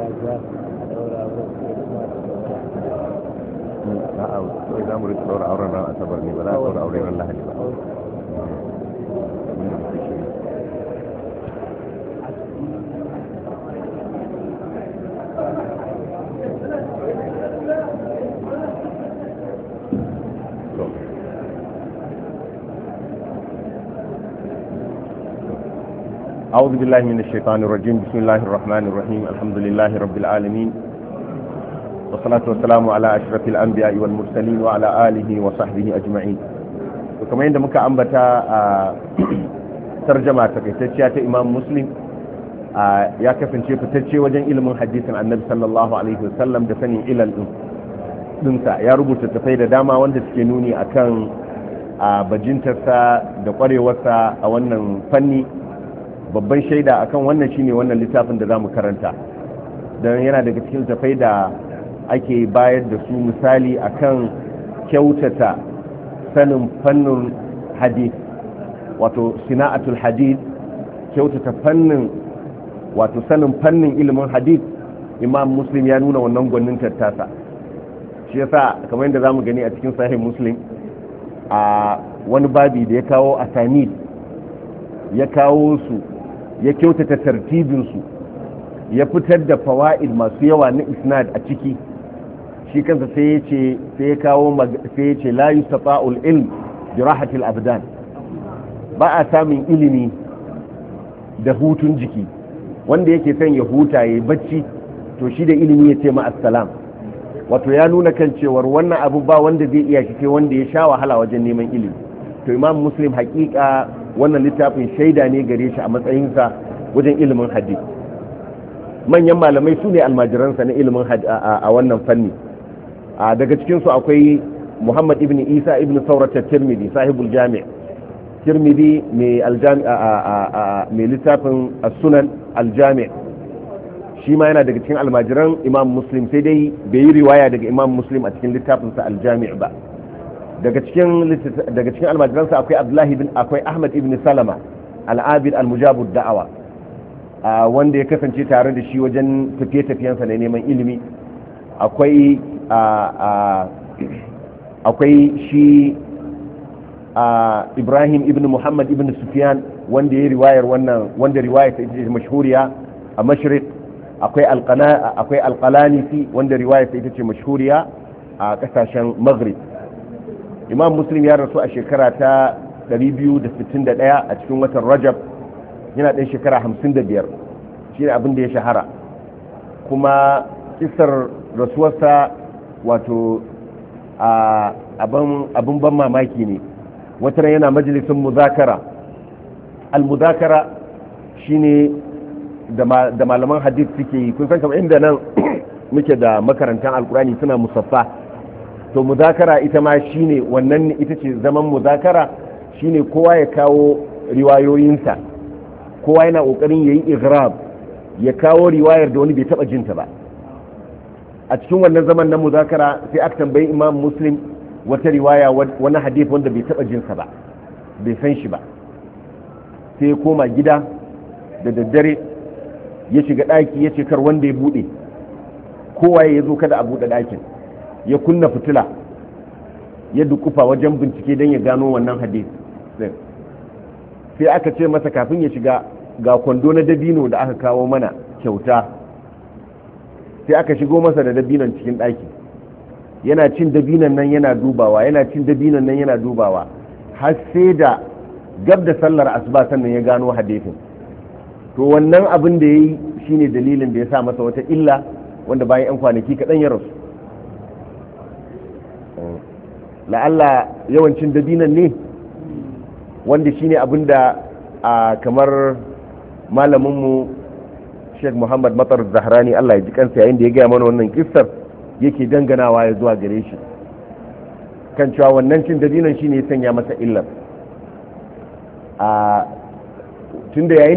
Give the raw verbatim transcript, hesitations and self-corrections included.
a'a to za mu rika daura auren ran asabar ne ba za a daura auren ran lahadi ba أعوذ بالله من الشيطان الرجيم بسم الله الرحمن الرحيم الحمد لله رب العالمين والصلاة والسلام على أشرف الأنبياء والمرسلين وعلى آله وصحبه أجمعين وكما عندما كأنبتا ترجمة تكتشيات إمام مسلم يا كفن شيء فتشي وجن إلى من حديث عن النبي صلى الله عليه وسلم دفني إلى الإنساء يا رب تتفيد داما وانت تكينوني أكان بجنتسا دقري وسا أولا فني babban shaida akan wannan shine wannan littafin da zamu karanta dan yana daga cikin tafai da ake bayar da su misali akan kyautata sanin fannin hadith wato sina'atul hadith kyautata fannin wato sanin fannin ilimin hadith imam muslim ya nuna wannan gwanin tattasa shi yasa kamar yadda zamu gani a cikin sahih muslim a wani babi da ya kawo asanid ya kawo su ya kyautata tartibinsu ya fitar da fawa'id masu yawa na isnad a ciki shi kansa sai ya ce sai ya kawo sai ya ce la yustata'ul ilm bi rahatil abdan ba a samun ilimi da hutun jiki wanda yake son ya huta ya bacci to shi da ilimi ya ce ma assalam wato ya nuna kan cewar wannan abu ba wanda zai iya shi sai wanda ya sha wahala wajen neman ilimi to imam muslim hakika wannan littafin shaida ne gare shi a matsayinsa wajen ilimin hadith manyan malamai su ne almajiransa na ilimin a wannan fanni daga cikinsu akwai muhammad ibn isa ibn saurata tirmidhi sahibul jami' tirmidhi mai littafin sunan aljami' shi ma yana daga cikin almajiran imam muslim sai dai bai yi riwaya daga imam muslim a cikin littafinsa aljami' ba daga cikin daga cikin almajiransa akwai abdullahi bin akwai ahmad ibn salama al-abid al-mujabud da'awa wanda ya kasance tare da shi wajen tafiye-tafiyensa na neman ilimi akwai akwai shi ibrahim ibn muhammad ibn sufyan wanda ya riwayar wannan wanda riwayar ta ita ce mashhuriya a mashriq akwai alqana akwai alqalanisi wanda riwayar ta ita ce mashhuriya a kasashen maghrib imam muslim ya rasu a shekara ta ɗari biyu da sittin da ɗaya a cikin watan rajab yana ɗan shekara hamsin da biyar shi ne abin da ya shahara kuma kisar rasuwarsa wato abin ban mamaki ne wata yana majalisun muzakara al-muzakara shi ne da malaman hadith suke yi kun san kamar inda nan muke da makarantar alkurani suna musaffa to muzakara ita ma shine wannan ita ce zaman muzakara shine kowa ya kawo riwayoyinsa kowa yana kokarin yayi igrab ya kawo riwayar da wani bai taba jinta ba a cikin wannan zaman na muzakara sai aka tambayi imam muslim wata riwaya wani hadith wanda bai taba jinsa ba bai san shi ba sai ya koma gida da daddare ya shiga daki ya ce kar wanda ya bude kowa ya zo kada a bude dakin ya kunna fitila ya dukufa wajen bincike don ya gano wannan hadith sai aka ce masa kafin ya shiga ga kwando na dabino da aka kawo mana kyauta sai aka shigo masa da dabinon cikin ɗaki yana cin dabinon nan yana dubawa yana cin dabinon nan yana dubawa har sai da gab da sallar asuba sannan ya gano hadithin to wannan abin da ya yi shine dalilin da ya sa masa wata illa wanda bayan 'yan kwanaki kaɗan ya rasu la'alla yawancin dabinan ne wanda shine abinda a kamar malaminmu Sheikh Muhammad Matar Zahrani Allah ya ji kansa yayin da ya gaya mana wannan kissar yake danganawa ya zuwa gare shi kan cewa wannan cin dabinan shine ya sanya masa illar a tunda yayin